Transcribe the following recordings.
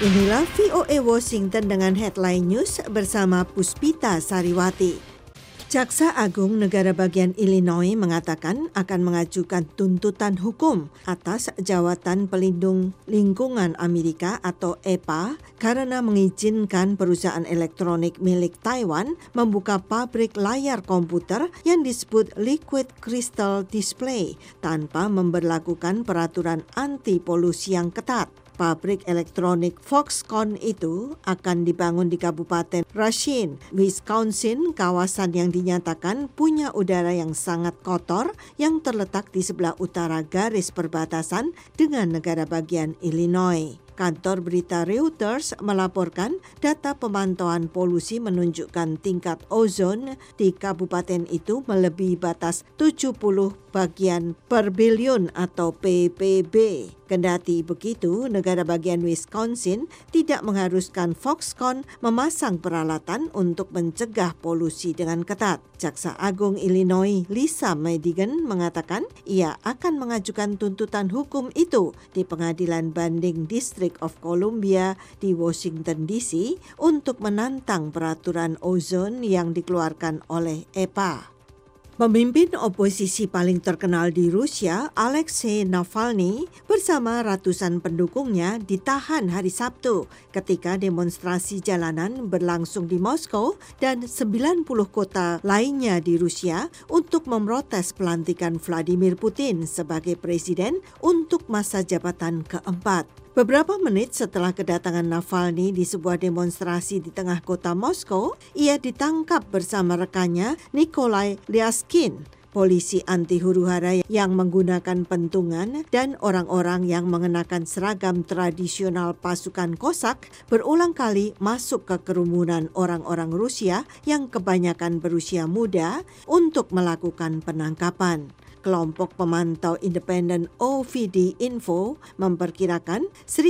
Inilah VOA Washington dengan headline news bersama Puspita Sariwati. Jaksa Agung Negara Bagian Illinois mengatakan akan mengajukan tuntutan hukum atas Jawatan Pelindung Lingkungan Amerika atau EPA karena mengizinkan perusahaan elektronik milik Taiwan membuka pabrik layar komputer yang disebut Liquid Crystal Display tanpa memberlakukan peraturan anti polusi yang ketat. Pabrik elektronik Foxconn itu akan dibangun di Kabupaten Racine, Wisconsin, kawasan yang dinyatakan punya udara yang sangat kotor yang terletak di sebelah utara garis perbatasan dengan negara bagian Illinois. Kantor berita Reuters melaporkan data pemantauan polusi menunjukkan tingkat ozon di kabupaten itu melebihi batas 70 bagian per biliun atau ppb. Kendati begitu, negara bagian Wisconsin tidak mengharuskan Foxconn memasang peralatan untuk mencegah polusi dengan ketat. Jaksa Agung Illinois Lisa Madigan mengatakan ia akan mengajukan tuntutan hukum itu di Pengadilan Banding District of Columbia di Washington DC untuk menantang peraturan ozon yang dikeluarkan oleh EPA. Pemimpin oposisi paling terkenal di Rusia, Alexei Navalny, bersama ratusan pendukungnya ditahan hari Sabtu ketika demonstrasi jalanan berlangsung di Moskow dan 90 kota lainnya di Rusia untuk memprotes pelantikan Vladimir Putin sebagai presiden untuk masa jabatan keempat. Beberapa menit setelah kedatangan Navalny di sebuah demonstrasi di tengah kota Moskow, ia ditangkap bersama rekannya Nikolai Lyaskin, polisi anti huru-hara yang menggunakan pentungan dan orang-orang yang mengenakan seragam tradisional pasukan Kosak berulang kali masuk ke kerumunan orang-orang Rusia yang kebanyakan berusia muda untuk melakukan penangkapan. Kelompok pemantau independen OVD Info memperkirakan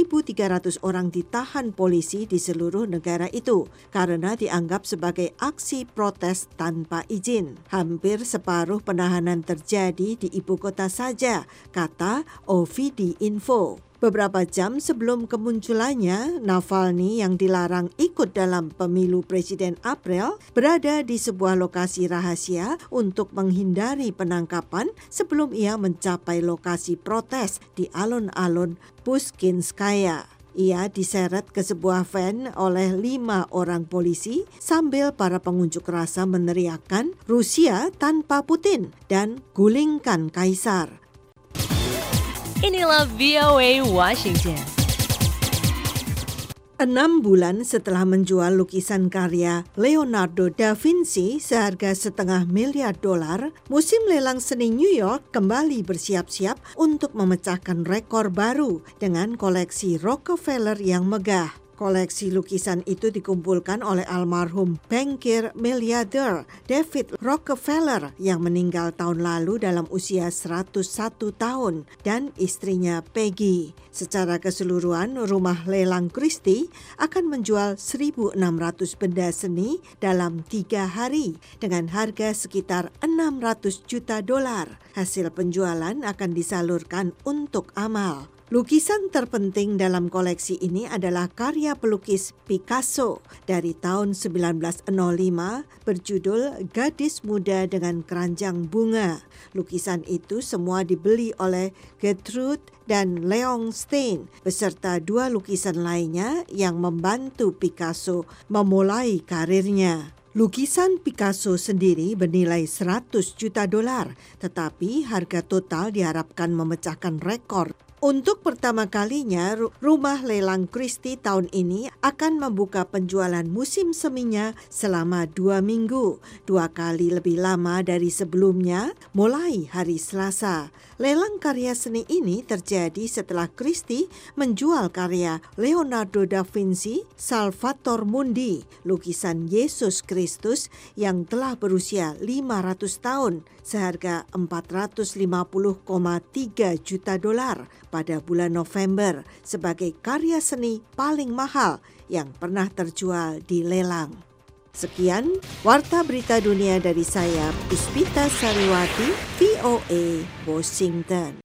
1.300 orang ditahan polisi di seluruh negara itu karena dianggap sebagai aksi protes tanpa izin. Hampir separuh penahanan terjadi di ibu kota saja, kata OVD Info. Beberapa jam sebelum kemunculannya, Navalny yang dilarang ikut dalam pemilu Presiden April berada di sebuah lokasi rahasia untuk menghindari penangkapan sebelum ia mencapai lokasi protes di alun-alun Pushkinskaya. Ia diseret ke sebuah van oleh 5 orang polisi sambil para pengunjuk rasa meneriakkan Rusia tanpa Putin dan gulingkan Kaisar. Inilah VOA Washington. 6 bulan setelah menjual lukisan karya Leonardo da Vinci seharga $500 miliar, musim lelang seni New York kembali bersiap-siap untuk memecahkan rekor baru dengan koleksi Rockefeller yang megah. Koleksi lukisan itu dikumpulkan oleh almarhum bankir miliarder David Rockefeller yang meninggal tahun lalu dalam usia 101 tahun dan istrinya Peggy. Secara keseluruhan, rumah lelang Christie akan menjual 1.600 benda seni dalam 3 hari dengan harga sekitar $600 juta. Hasil penjualan akan disalurkan untuk amal. Lukisan terpenting dalam koleksi ini adalah karya pelukis Picasso dari tahun 1905 berjudul Gadis Muda dengan Keranjang Bunga. Lukisan itu semua dibeli oleh Gertrude dan Leon Stein beserta 2 lukisan lainnya yang membantu Picasso memulai karirnya. Lukisan Picasso sendiri bernilai $100 juta, tetapi harga total diharapkan memecahkan rekor. Untuk pertama kalinya, rumah lelang Christie tahun ini akan membuka penjualan musim seminya selama 2 minggu, 2 kali lebih lama dari sebelumnya, mulai hari Selasa. Lelang karya seni ini terjadi setelah Christie menjual karya Leonardo da Vinci Salvator Mundi, lukisan Yesus Kristus yang telah berusia 500 tahun, seharga $450,3 juta pada bulan November sebagai karya seni paling mahal yang pernah terjual di lelang. Sekian Warta Berita Dunia dari saya, Puspita Sariwati, VOA Washington.